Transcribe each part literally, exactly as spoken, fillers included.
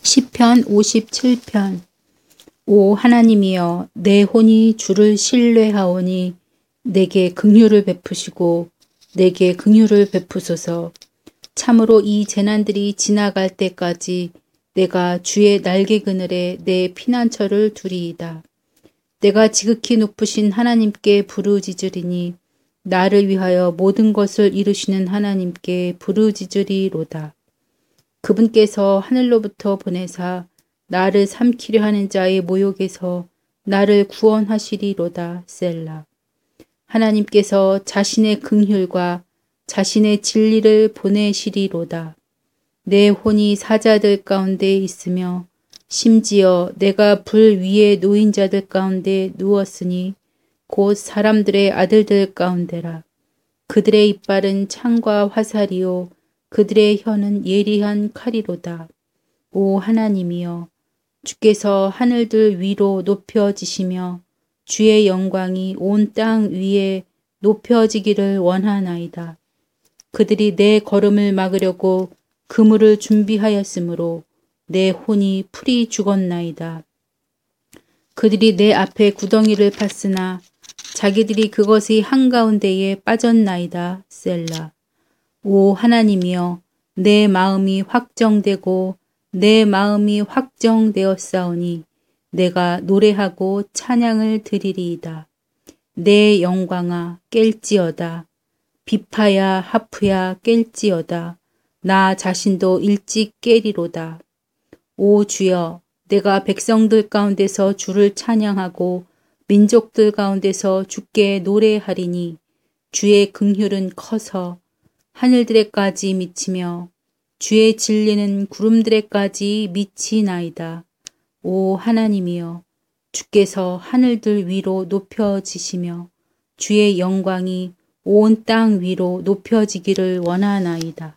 시편 오십칠 편. 오 하나님이여, 내 혼이 주를 신뢰하오니 내게 긍휼을 베푸시고 내게 긍휼을 베푸소서. 참으로 이 재난들이 지나갈 때까지 내가 주의 날개 그늘에 내 피난처를 두리이다. 내가 지극히 높으신 하나님께 부르짖으리니 나를 위하여 모든 것을 이루시는 하나님께 부르짖으리로다. 그분께서 하늘로부터 보내사 나를 삼키려 하는 자의 모욕에서 나를 구원하시리로다. 셀라. 하나님께서 자신의 긍휼과 자신의 진리를 보내시리로다. 내 혼이 사자들 가운데 있으며 심지어 내가 불 위에 놓인 자들 가운데 누웠으니 곧 사람들의 아들들 가운데라. 그들의 이빨은 창과 화살이요 그들의 혀는 예리한 칼이로다. 오 하나님이여, 주께서 하늘들 위로 높여지시며 주의 영광이 온 땅 위에 높여지기를 원하나이다. 그들이 내 걸음을 막으려고 그물을 준비하였으므로 내 혼이 풀이 죽었나이다. 그들이 내 앞에 구덩이를 팠으나 자기들이 그것의 한가운데에 빠졌나이다. 셀라. 오 하나님이여, 내 마음이 확정되고 내 마음이 확정되었사오니 내가 노래하고 찬양을 드리리이다. 내 영광아 깰지어다. 비파야 하프야 깰지어다. 나 자신도 일찍 깨리로다. 오 주여, 내가 백성들 가운데서 주를 찬양하고 민족들 가운데서 주께 노래하리니 주의 긍휼은 커서 하늘들에까지 미치며 주의 진리는 구름들에까지 미치나이다. 오 하나님이여, 주께서 하늘들 위로 높여지시며 주의 영광이 온 땅 위로 높여지기를 원하나이다.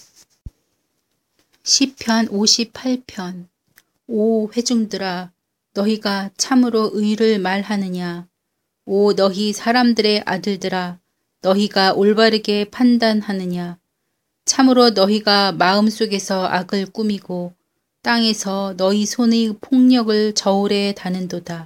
시편 오십팔 편. 오 회중들아, 너희가 참으로 의를 말하느냐? 오 너희 사람들의 아들들아, 너희가 올바르게 판단하느냐? 참으로 너희가 마음속에서 악을 꾸미고 땅에서 너희 손의 폭력을 저울에 다는도다.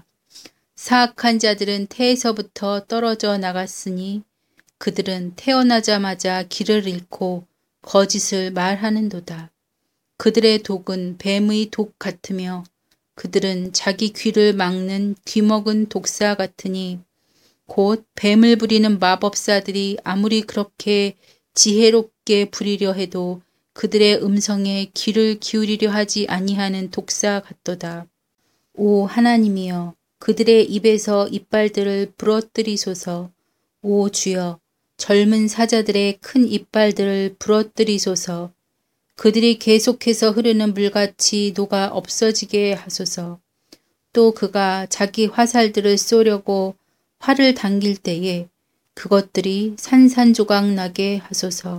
사악한 자들은 태에서부터 떨어져 나갔으니 그들은 태어나자마자 길을 잃고 거짓을 말하는도다. 그들의 독은 뱀의 독 같으며 그들은 자기 귀를 막는 귀먹은 독사 같으니 곧 뱀을 부리는 마법사들이 아무리 그렇게 지혜롭게 부리려 해도 그들의 음성에 귀를 기울이려 하지 아니하는 독사 같도다. 오 하나님이여, 그들의 입에서 이빨들을 부러뜨리소서. 오 주여, 젊은 사자들의 큰 이빨들을 부러뜨리소서. 그들이 계속해서 흐르는 물같이 녹아 없어지게 하소서. 또 그가 자기 화살들을 쏘려고 활을 당길 때에 그것들이 산산조각 나게 하소서.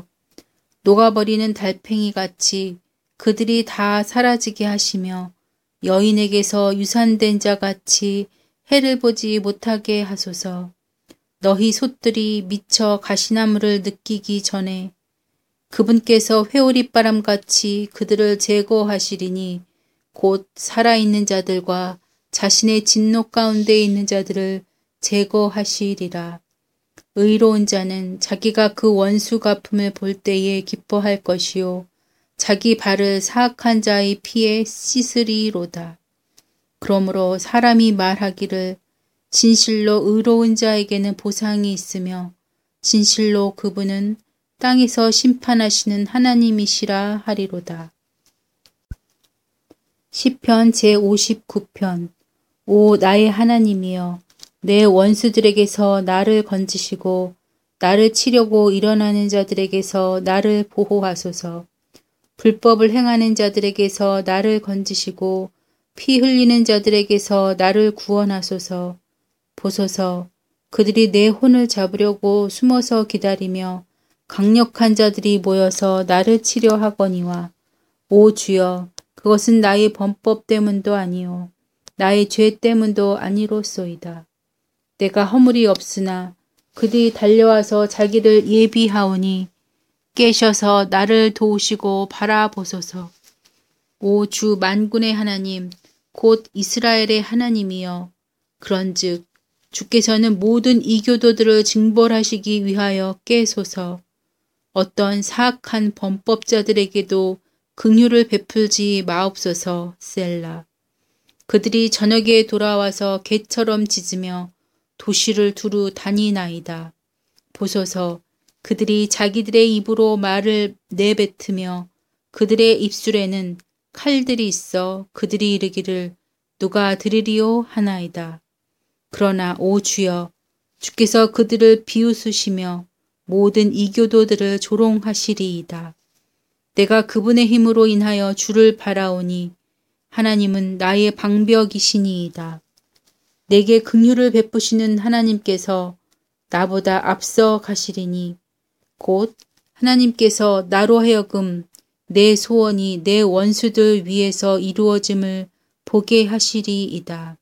녹아버리는 달팽이같이 그들이 다 사라지게 하시며 여인에게서 유산된 자같이 해를 보지 못하게 하소서. 너희 솥들이 미쳐 가시나무를 느끼기 전에 그분께서 회오리바람같이 그들을 제거하시리니 곧 살아있는 자들과 자신의 진노 가운데 있는 자들을 제거하시리라. 의로운 자는 자기가 그 원수 갚음을 볼 때에 기뻐할 것이요 자기 발을 사악한 자의 피에 씻으리로다. 그러므로 사람이 말하기를 진실로 의로운 자에게는 보상이 있으며 진실로 그분은 땅에서 심판하시는 하나님이시라 하리로다. 시편 제오십구 편. 오 나의 하나님이여, 내 원수들에게서 나를 건지시고 나를 치려고 일어나는 자들에게서 나를 보호하소서. 불법을 행하는 자들에게서 나를 건지시고 피 흘리는 자들에게서 나를 구원하소서. 보소서, 그들이 내 혼을 잡으려고 숨어서 기다리며 강력한 자들이 모여서 나를 치려 하거니와 오 주여, 그것은 나의 범법 때문도 아니요 나의 죄 때문도 아니로소이다. 내가 허물이 없으나 그들이 달려와서 자기를 예비하오니 깨셔서 나를 도우시고 바라보소서. 오 주 만군의 하나님 곧 이스라엘의 하나님이여 그런즉 주께서는 모든 이교도들을 징벌하시기 위하여 깨소서. 어떤 사악한 범법자들에게도 긍휼을 베풀지 마옵소서. 셀라. 그들이 저녁에 돌아와서 개처럼 짖으며 도시를 두루 다니나이다. 보소서. 그들이 자기들의 입으로 말을 내뱉으며 그들의 입술에는 칼들이 있어 그들이 이르기를 누가 들으리요 하나이다. 그러나 오 주여 주께서 그들을 비웃으시며 모든 이교도들을 조롱하시리이다. 내가 그분의 힘으로 인하여 주를 바라오니 하나님은 나의 방벽이시니이다. 내게 긍휼을 베푸시는 하나님께서 나보다 앞서 가시리니 곧 하나님께서 나로 하여금 내 소원이 내 원수들 위에서 이루어짐을 보게 하시리이다.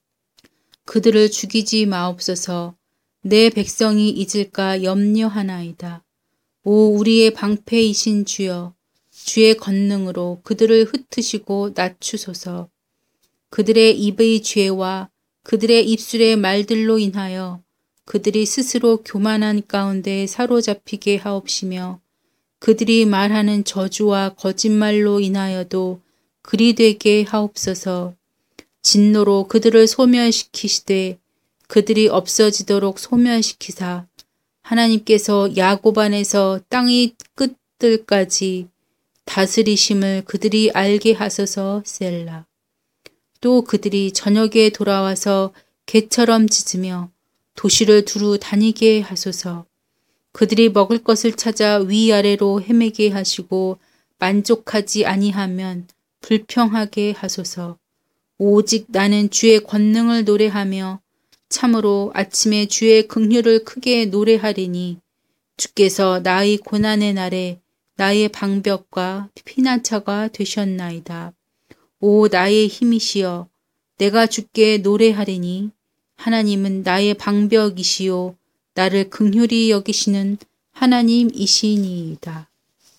그들을 죽이지 마옵소서. 내 백성이 잊을까 염려하나이다. 오 우리의 방패이신 주여 주의 권능으로 그들을 흩으시고 낮추소서. 그들의 입의 죄와 그들의 입술의 말들로 인하여 그들이 스스로 교만한 가운데 사로잡히게 하옵시며 그들이 말하는 저주와 거짓말로 인하여도 그리 되게 하옵소서. 진노로 그들을 소멸시키시되 그들이 없어지도록 소멸시키사 하나님께서 야곱 안에서 땅의 끝들까지 다스리심을 그들이 알게 하소서. 셀라. 또 그들이 저녁에 돌아와서 개처럼 짖으며 도시를 두루 다니게 하소서. 그들이 먹을 것을 찾아 위아래로 헤매게 하시고 만족하지 아니하면 불평하게 하소서. 오직 나는 주의 권능을 노래하며 참으로 아침에 주의 긍휼을 크게 노래하리니 주께서 나의 고난의 날에 나의 방벽과 피난처가 되셨나이다. 오 나의 힘이시여 내가 주께 노래하리니 하나님은 나의 방벽이시요 나를 긍휼히 여기시는 하나님이시니이다.